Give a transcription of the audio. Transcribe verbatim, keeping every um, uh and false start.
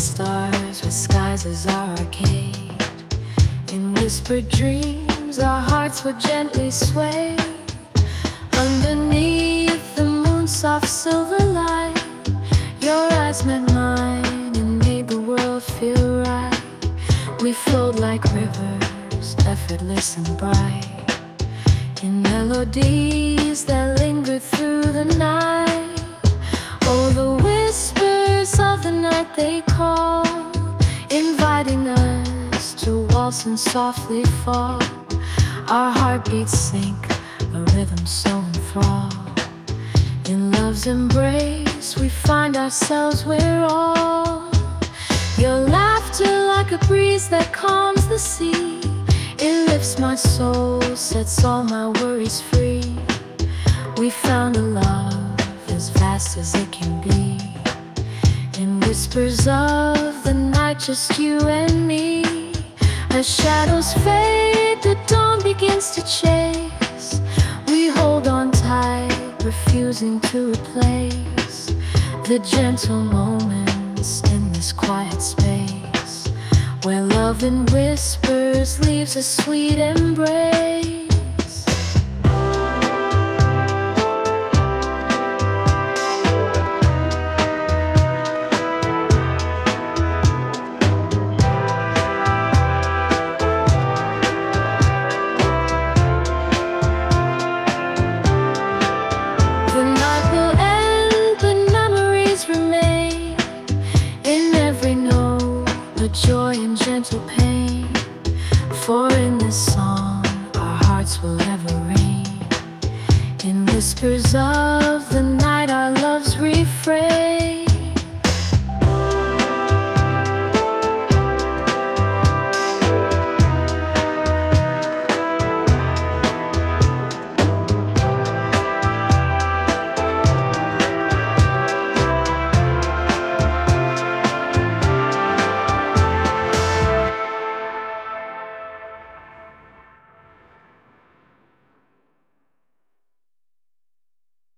stars with skies as our arcade. In whispered dreams our hearts would gently sway. Underneath the moon's soft silver light, your eyes met mine and made the world feel right. We flowed like rivers, effortless and bright, in melodies that lingered through the night. Oh, the whispers of the night, they call, inviting us to waltz and softly fall. Our heartbeats sync, a rhythm so enthralled. In love's embrace we find ourselves, we're all. Your laughter like a breeze that calms the sea. It lifts my soul, sets all my worries free. We found a love as vast as it can be. In whispers of the night, just you and me. As shadows fade, the dawn begins to chase. We hold on tight, refusing to replace the gentle moments in this quiet space, where love in whispers leaves a sweet embrace. The night will end, but memories remain. In every note, a joy and gentle pain. For in this song, our hearts will ever reign. In whispers of the night, our love's refrain.